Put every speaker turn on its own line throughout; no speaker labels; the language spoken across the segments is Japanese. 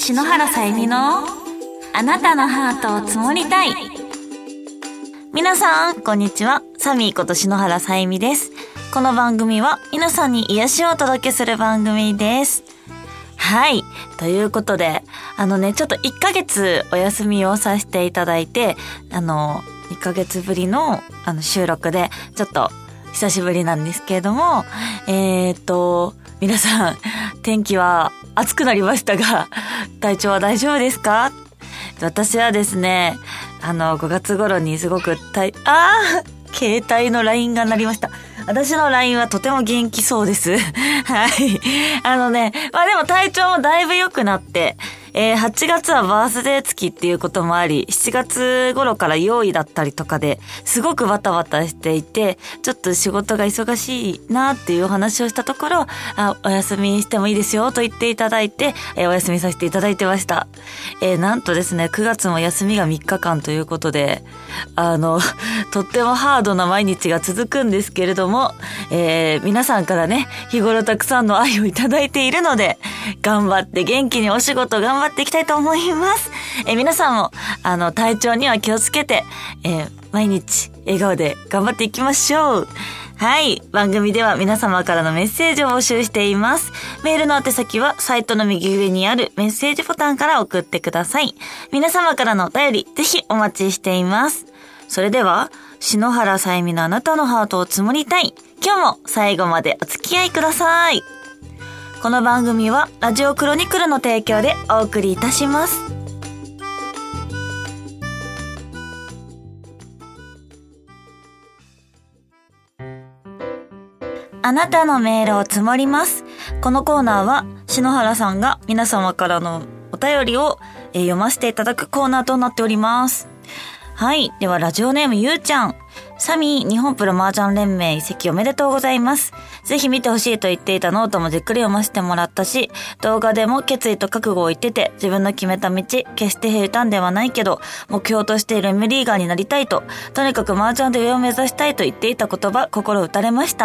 篠原さゆみのあなたのハートを積もりたい。皆さんこんにちは、サミーこと篠原さゆみです。この番組は皆さんに癒しをお届けする番組です。はい、ということでちょっと1ヶ月お休みをさせていただいて、2ヶ月ぶりの収録でちょっと久しぶりなんですけれども、皆さん天気は暑くなりましたが体調は大丈夫ですか？私はですね、5月頃にすごく携帯の LINE が鳴りました。私の LINE はとても元気そうです。はい。でも体調もだいぶ良くなって、8月はバースデー月っていうこともあり、7月頃から用意だったりとかですごくバタバタしていて、ちょっと仕事が忙しいなっていうお話をしたところ、お休みしてもいいですよと言っていただいて、お休みさせていただいてました。なんとですね、9月も休みが3日間ということで、とってもハードな毎日が続くんですけれども、皆さんからね、日頃たくさんの愛をいただいているので、頑張って元気にお仕事頑張っていきたいと思います。皆さんも体調には気をつけて、毎日笑顔で頑張っていきましょう。はい、番組では皆様からのメッセージを募集しています。メールの宛先はサイトの右上にあるメッセージボタンから送ってください。皆様からのお便りぜひお待ちしています。それでは篠原さゆみのあなたのハートを積もりたい。今日も最後までお付き合いください。この番組はラジオクロニクルの提供でお送りいたします。あなたのメールを積もります。このコーナーは篠原さんが皆様からのお便りを読ませていただくコーナーとなっております。はい。ではラジオネームゆうちゃん。サミー日本プロ麻雀連盟移籍おめでとうございます。ぜひ見てほしいと言っていたノートもじっくり読ませてもらったし、動画でも決意と覚悟を言ってて、自分の決めた道、決して平坦ではないけど、目標としている M リーガーになりたいと、とにかく麻雀で上を目指したいと言っていた言葉、心打たれました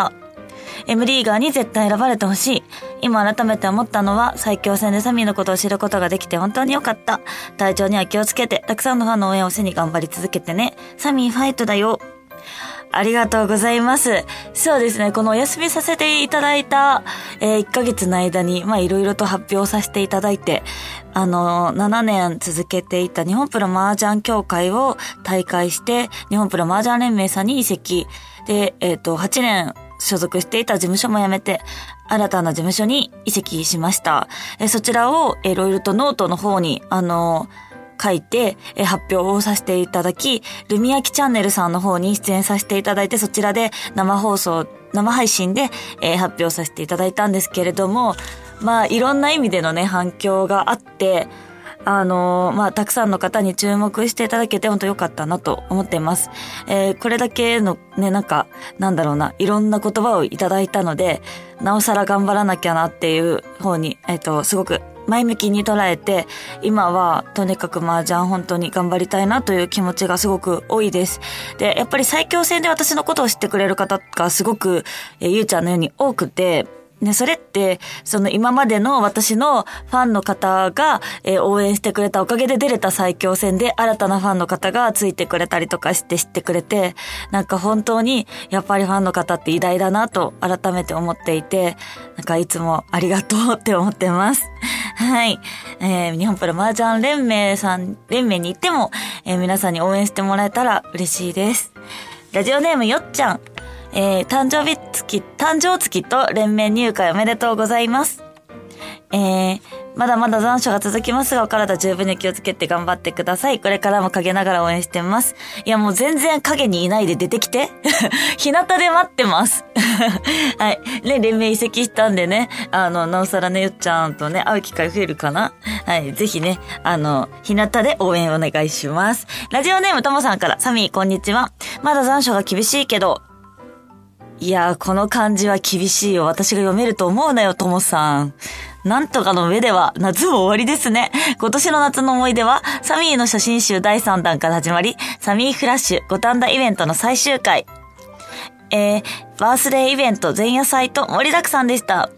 。M リーガーに絶対選ばれてほしい。今改めて思ったのは、最強戦でサミーのことを知ることができて本当に良かった。体調には気をつけて、たくさんのファンの応援を背に頑張り続けてね。サミーファイトだよ。ありがとうございます。そうですね、このお休みさせていただいた、1ヶ月の間に、いろいろと発表させていただいて、7年続けていた日本プロ麻雀協会を退会して、日本プロ麻雀連盟さんに移籍。で、8年所属していた事務所も辞めて、新たな事務所に移籍しました。そちらをいろいろとノートの方に、書いて、発表をさせていただき、ルミヤキチャンネルさんの方に出演させていただいて、そちらで生配信で、発表させていただいたんですけれども、いろんな意味でのね、反響があって、たくさんの方に注目していただけて本当良かったなと思っています。これだけのね、いろんな言葉をいただいたので、なおさら頑張らなきゃなっていう方に、すごく前向きに捉えて、今はとにかく麻雀本当に頑張りたいなという気持ちがすごく多いです。で、やっぱり最強戦で私のことを知ってくれる方がすごく、ゆうちゃんのように多くて、ね、それって、今までの私のファンの方が、応援してくれたおかげで出れた最強戦で、新たなファンの方がついてくれたりとかして知ってくれて、本当に、やっぱりファンの方って偉大だなと改めて思っていて、いつもありがとうって思ってます。はい。日本プロ麻雀連盟に行っても、皆さんに応援してもらえたら嬉しいです。ラジオネームよっちゃん。誕生月と連盟入会おめでとうございます。まだまだ残暑が続きますが、お体十分に気をつけて頑張ってください。これからも陰ながら応援してます。いや、もう全然陰にいないで出てきて。日向で待ってます。はい。ね、連盟移籍したんでね、なおさらね、よっちゃんとね、会う機会増えるかな。はい。ぜひね、日向で応援お願いします。ラジオネームともさんから、サミーこんにちは。まだ残暑が厳しいけど、いやー、この漢字は厳しいよ。私が読めると思うなよ、ともさん。なんとかの上では夏も終わりですね。今年の夏の思い出はサミーの写真集第3弾から始まり、サミーフラッシュ五反田イベントの最終回、バースデーイベント前夜祭と盛りだくさんでした。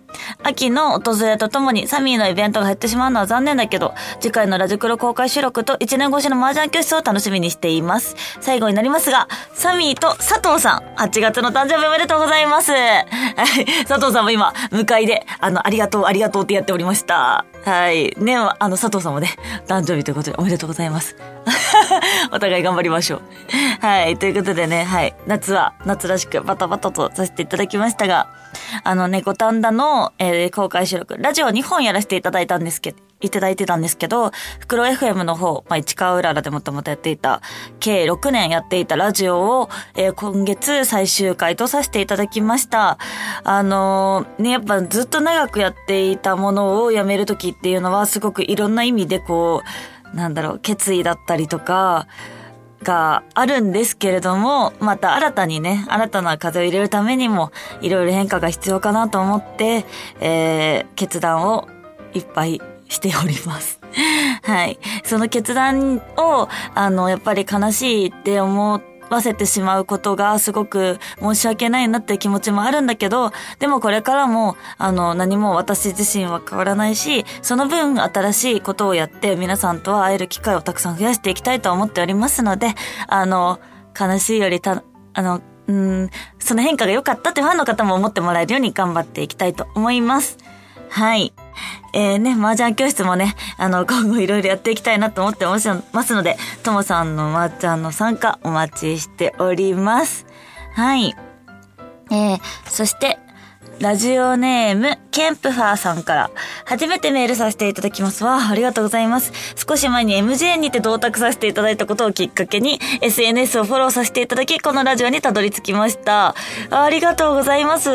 秋の訪れとともにサミーのイベントが減ってしまうのは残念だけど、次回のラジクロ公開収録と1年越しの麻雀教室を楽しみにしています。最後になりますが、サミーと佐藤さん、8月の誕生日おめでとうございます。はい。佐藤さんも今、向かいで、ありがとうってやっておりました。はい。ね、佐藤さんもね、誕生日ということでおめでとうございます。お互い頑張りましょう。はい。ということでね、はい。夏は夏らしくバタバタとさせていただきましたが、五反田の、公開収録、ラジオ2本やらせていただいてたんですけど、袋 FM の方、市川うららでもともとやっていた、計6年やっていたラジオを、今月最終回とさせていただきました。やっぱずっと長くやっていたものをやめるときっていうのはすごくいろんな意味で決意だったりとか、があるんですけれども、また新たな風を入れるためにもいろいろ変化が必要かなと思って、決断をいっぱいしております。はい。その決断を、やっぱり悲しいって思わせてしまうことがすごく申し訳ないなって気持ちもあるんだけど、でもこれからも何も私自身は変わらないし、その分新しいことをやって皆さんとは会える機会をたくさん増やしていきたいと思っておりますので、悲しいよりその変化が良かったってファンの方も思ってもらえるように頑張っていきたいと思います。はい。麻雀教室もね、今後いろいろやっていきたいなと思ってますので、ともさんの麻雀の参加お待ちしております。はい。そして、ラジオネーム、ケンプファーさんから、初めてメールさせていただきます。ありがとうございます。少し前に MJ にて同卓させていただいたことをきっかけに、SNS をフォローさせていただき、このラジオにたどり着きました。ありがとうございます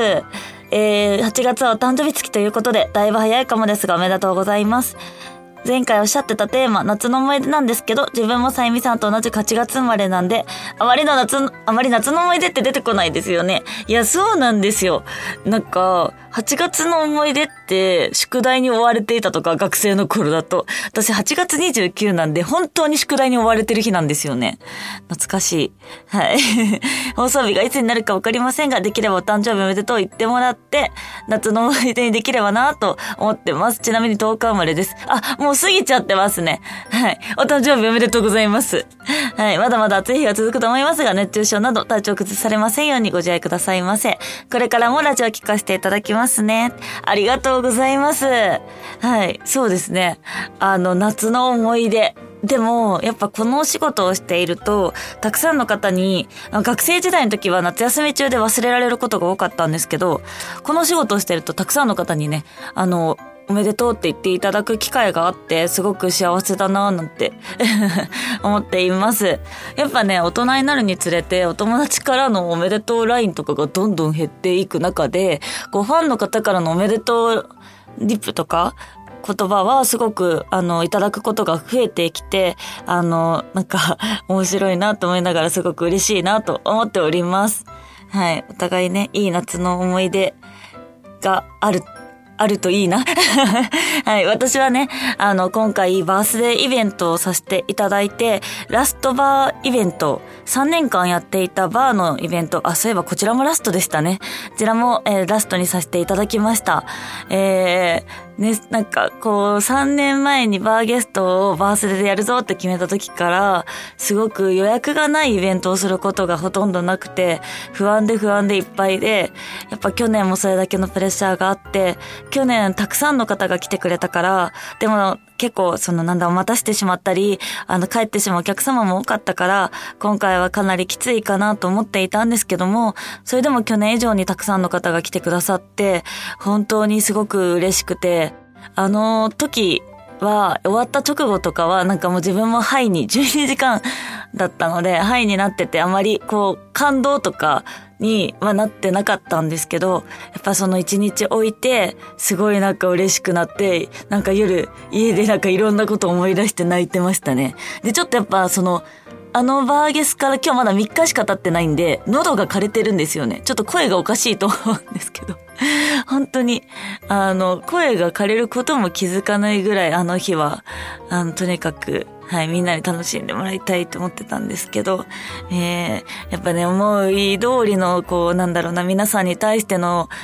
。8月はお誕生日月ということで、だいぶ早いかもですがおめでとうございます。前回おっしゃってたテーマ、夏の思い出なんですけど、自分もさゆみさんと同じ8月生まれなんで、あまり夏の思い出って出てこないですよね。いや、そうなんですよ。8月の思い出って宿題に追われていたとか、学生の頃だと。私8月29なんで本当に宿題に追われてる日なんですよね。懐かしい。はい。放送日がいつになるかわかりませんが、できればお誕生日おめでとう言ってもらって、夏の思い出にできればなと思ってます。ちなみに10日生まれです。もう過ぎちゃってますね。はい。お誕生日おめでとうございます。はい。まだまだ暑い日が続くと思いますが、熱中症など体調崩されませんようにご自愛くださいませ。これからもラジオ聞かせていただきますね。ありがとうございます。はい。そうですね。夏の思い出。でも、やっぱこのお仕事をしていると、たくさんの方に、学生時代の時は夏休み中で忘れられることが多かったんですけど、このお仕事をしているとたくさんの方にね、おめでとうって言っていただく機会があって、すごく幸せだなぁなんて思っています。やっぱね、大人になるにつれて、お友達からのおめでとうラインとかがどんどん減っていく中で、ファンの方からのおめでとうリップとか、言葉はすごく、いただくことが増えてきて、面白いなと思いながらすごく嬉しいなと思っております。はい。お互いね、いい夏の思い出があるといいな。はい。私はね、今回バースデーイベントをさせていただいて、ラストバーイベント、3年間やっていたバーのイベント、そういえばこちらもラストでしたね。こちらも、ラストにさせていただきました。3年前にバーゲストをバースデーでやるぞって決めた時から、すごく予約がないイベントをすることがほとんどなくて、不安でいっぱいで、やっぱ去年もそれだけのプレッシャーがあって、去年たくさんの方が来てくれたから、でも結構お待たしてしまったり、帰ってしまうお客様も多かったから、今回はかなりきついかなと思っていたんですけども、それでも去年以上にたくさんの方が来てくださって、本当にすごく嬉しくて、時は終わった直後とかはもう自分もハイに12時間だったのでハイになってて、あまり感動とかにはなってなかったんですけど、やっぱその1日置いてすごい嬉しくなって、夜家でいろんなこと思い出して泣いてましたね。でちょっとやっぱバーゲスから今日まだ3日しか経ってないんで、喉が枯れてるんですよね。ちょっと声がおかしいと思うんですけど。本当に、声が枯れることも気づかないぐらい、あの日は、とにかく、はい、みんなに楽しんでもらいたいと思ってたんですけど、やっぱね、思い通りの、皆さんに対しての、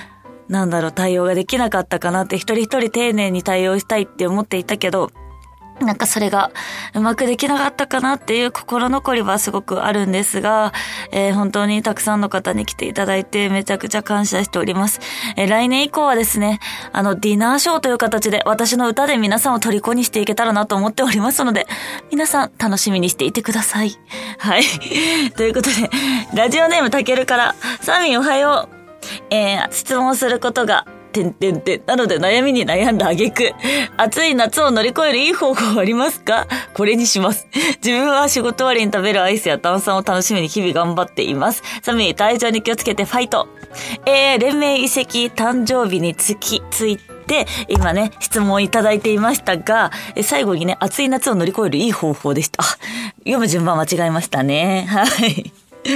対応ができなかったかなって、一人一人丁寧に対応したいって思っていたけど、なんかそれがうまくできなかったかなっていう心残りはすごくあるんですが、本当にたくさんの方に来ていただいてめちゃくちゃ感謝しております。来年以降はですね、ディナーショーという形で私の歌で皆さんを虜にしていけたらなと思っておりますので、皆さん楽しみにしていてください。はい。ということで、ラジオネームたけるから、サミーおはよう。質問することが、なので悩みに悩んだ挙句、暑い夏を乗り越えるいい方法はありますか？これにします。自分は仕事終わりに食べるアイスや炭酸を楽しみに日々頑張っています。サミー、体調に気をつけてファイト。連盟移籍誕生日について、今ね、質問をいただいていましたが、最後にね、暑い夏を乗り越えるいい方法でした。読む順番間違えましたね。はい。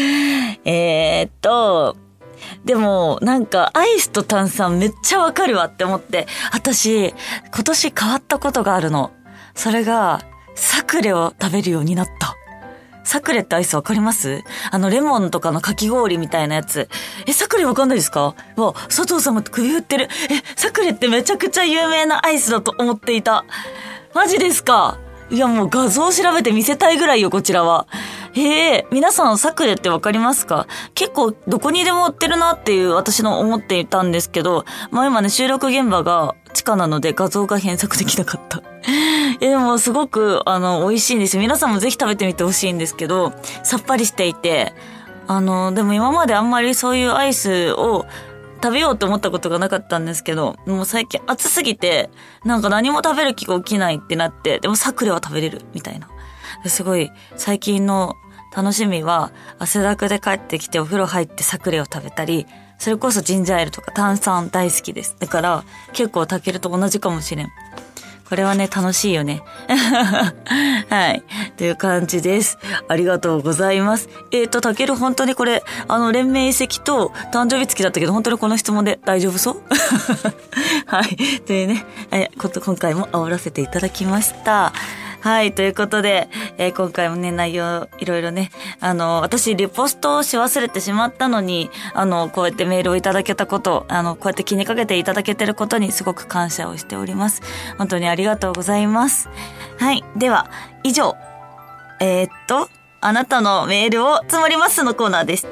でも、なんか、アイスと炭酸めっちゃわかるわって思って、私、今年変わったことがあるの。それが、サクレを食べるようになった。サクレってアイスわかります？レモンとかのかき氷みたいなやつ。サクレわかんないですか？佐藤さんも首振ってる。サクレってめちゃくちゃ有名なアイスだと思っていた。マジですか？いや、もう画像調べて見せたいぐらいよ、こちらは。皆さんサクレってわかりますか？結構どこにでも売ってるなっていう私の思っていたんですけど、今ね、収録現場が地下なので画像が検索できなかった。でもすごく美味しいんですよ。皆さんもぜひ食べてみてほしいんですけど、さっぱりしていて、でも今まであんまりそういうアイスを食べようと思ったことがなかったんですけど、もう最近暑すぎて、なんか何も食べる気が起きないってなって、でもサクレは食べれるみたいな。すごい最近の楽しみは、汗だくで帰ってきてお風呂入ってサクレを食べたり、それこそジンジャーエールとか炭酸大好きです。だから結構タケルと同じかもしれん。これはね、楽しいよね。はい。という感じです。ありがとうございます。タケル本当にこれ、連盟移籍と誕生日付きだったけど、本当にこの質問で大丈夫そうはい。というね、今回も煽らせていただきました。はい。ということで、今回もね、内容、いろいろね、私、リポストをし忘れてしまったのに、こうやってメールをいただけたこと、こうやって気にかけていただけてることにすごく感謝をしております。本当にありがとうございます。はい。では、以上、あなたのメールを積もりますのコーナーでした。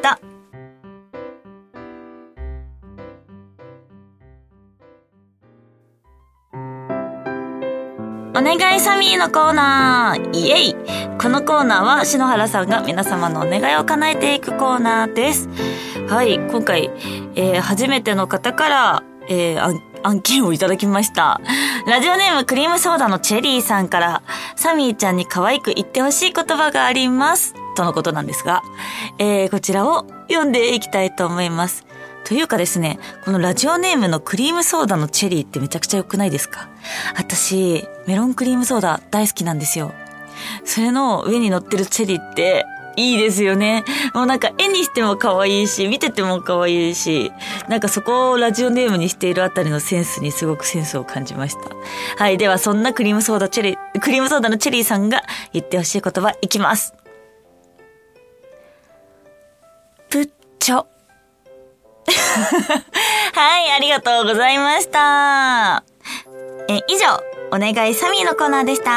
お願いサミーのコーナー、イエイ。このコーナーは篠原さんが皆様のお願いを叶えていくコーナーです。はい、今回、初めての方から、案件をいただきました。ラジオネームクリームソーダのチェリーさんから、サミーちゃんに可愛く言ってほしい言葉があります。とのことなんですが、こちらを読んでいきたいと思います。というかですね、このラジオネームのクリームソーダのチェリーってめちゃくちゃ良くないですか？私、メロンクリームソーダ大好きなんですよ。それの上に乗ってるチェリーっていいですよね。もうなんか絵にしても可愛いし、見てても可愛いし、なんかそこをラジオネームにしているあたりのセンスにすごくセンスを感じました。はい、ではそんなクリームソーダのチェリーさんが言ってほしい言葉いきます。プッチョ。はい、ありがとうございました。以上、お願いサミーのコーナーでした。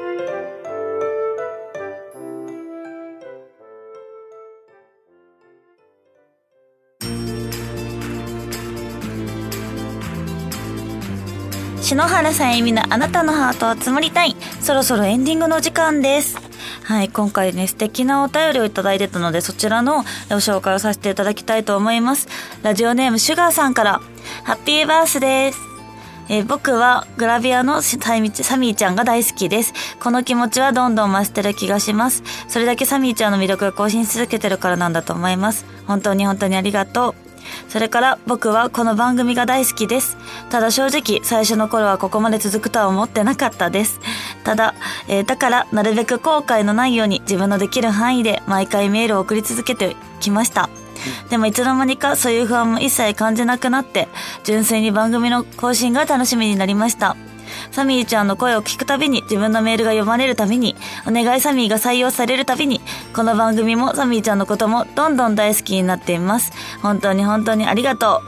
篠原さんえみのあなたのハートを積もりたい。そろそろエンディングの時間です。はい、今回ね、素敵なお便りをいただいてたので、そちらのご紹介をさせていただきたいと思います。ラジオネームシュガーさんから、ハッピーバースデー。僕はグラビアのサミーちゃんが大好きです。この気持ちはどんどん増してる気がします。それだけサミーちゃんの魅力が更新し続けてるからなんだと思います。本当にありがとう。それから僕はこの番組が大好きです。ただ正直最初の頃はここまで続くとは思ってなかったです。ただ、だからなるべく後悔のないように自分のできる範囲で毎回メールを送り続けてきました。でもいつの間にかそういう不安も一切感じなくなって、純粋に番組の更新が楽しみになりました。サミーちゃんの声を聞くたびに、自分のメールが読まれるたびに、お願いサミーが採用されるたびに、この番組もサミーちゃんのこともどんどん大好きになっています。本当にありがとう。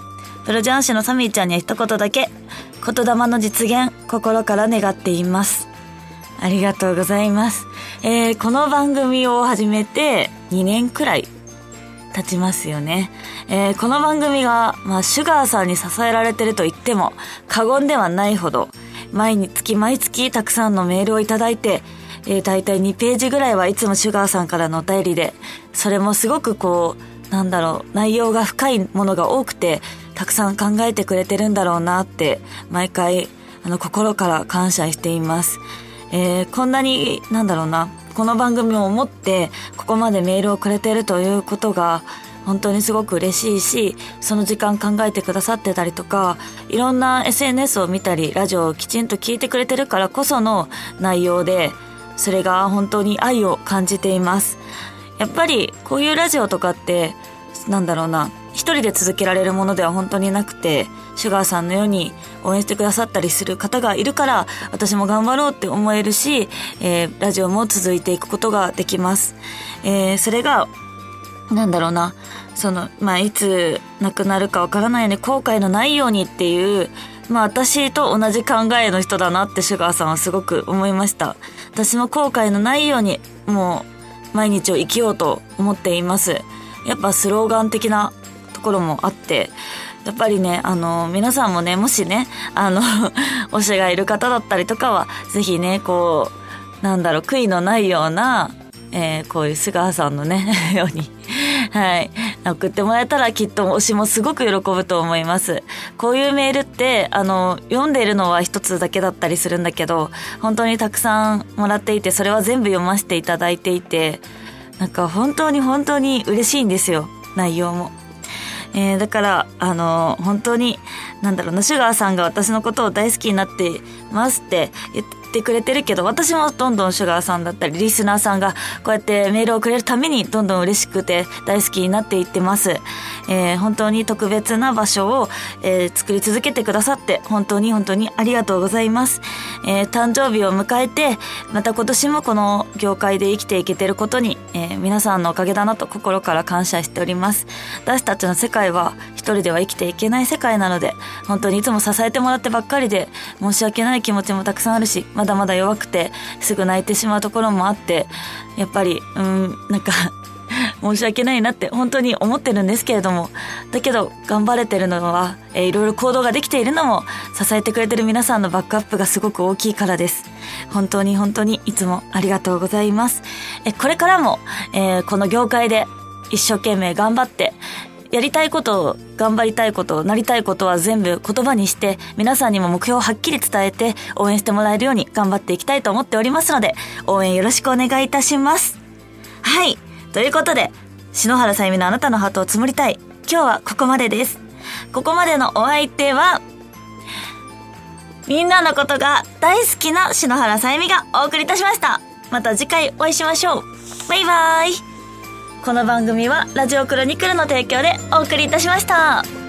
プロ雀士のサミーちゃんには一言だけ、言霊の実現、心から願っています。ありがとうございます。この番組を始めて2年くらい経ちますよね。この番組が、シュガーさんに支えられてると言っても過言ではないほど、毎月たくさんのメールをいただいて、だいたい2ページぐらいはいつもシュガーさんからのお便りで、それもすごく内容が深いものが多くて、たくさん考えてくれてるんだろうなって、毎回、心から感謝しています。こんなに、この番組を思って、ここまでメールをくれてるということが、本当にすごく嬉しいし、その時間考えてくださってたりとか、いろんな SNS を見たり、ラジオをきちんと聞いてくれてるからこその内容で、それが本当に愛を感じています。やっぱりこういうラジオとかって一人で続けられるものでは本当になくて、シュガーさんのように応援してくださったりする方がいるから、私も頑張ろうって思えるし、ラジオも続いていくことができます。それがいつ亡くなるかわからないように後悔のないようにっていう、私と同じ考えの人だなってシュガーさんはすごく思いました。私も後悔のないようにもう毎日を生きようと思っています。やっぱスローガン的なところもあって、やっぱりね、皆さんもね、もしね、推しがいる方だったりとかは、ぜひね、悔いのないような、こういうシュガーさんのね、ように、はい、送ってもらえたらきっと推しもすごく喜ぶと思います。こういうメールって、読んでいるのは一つだけだったりするんだけど、本当にたくさんもらっていて、それは全部読ませていただいていて、本当に嬉しいんですよ、内容も。だから本当にシュガーさんが私のことを大好きになってますって言ってくれてるけど、私もどんどんシュガーさんだったりリスナーさんがこうやってメールをくれるためにどんどん嬉しくて大好きになっていってます。本当に特別な場所を、作り続けてくださって本当にありがとうございます。誕生日を迎えて、また今年もこの業界で生きていけてることに、皆さんのおかげだなと心から感謝しております。私たちの世界は一人では生きていけない世界なので、本当にいつも支えてもらってばっかりで申し訳ない気持ちもたくさんあるし、まだまだ弱くてすぐ泣いてしまうところもあって、やっぱり申し訳ないなって本当に思ってるんですけれども、だけど頑張れてるのは、いろいろ行動ができているのも支えてくれてる皆さんのバックアップがすごく大きいからです。本当にいつもありがとうございます。これからも、この業界で一生懸命頑張って、やりたいことを、頑張りたいことを、なりたいことは全部言葉にして、皆さんにも目標をはっきり伝えて応援してもらえるように頑張っていきたいと思っておりますので、応援よろしくお願いいたします。はい、ということで、篠原さゆみのあなたのハートを積もりたい、今日はここまでです。ここまでのお相手は、みんなのことが大好きな篠原さゆみがお送りいたしました。また次回お会いしましょう。バイバイ。この番組はラジオクロニクルの提供でお送りいたしました。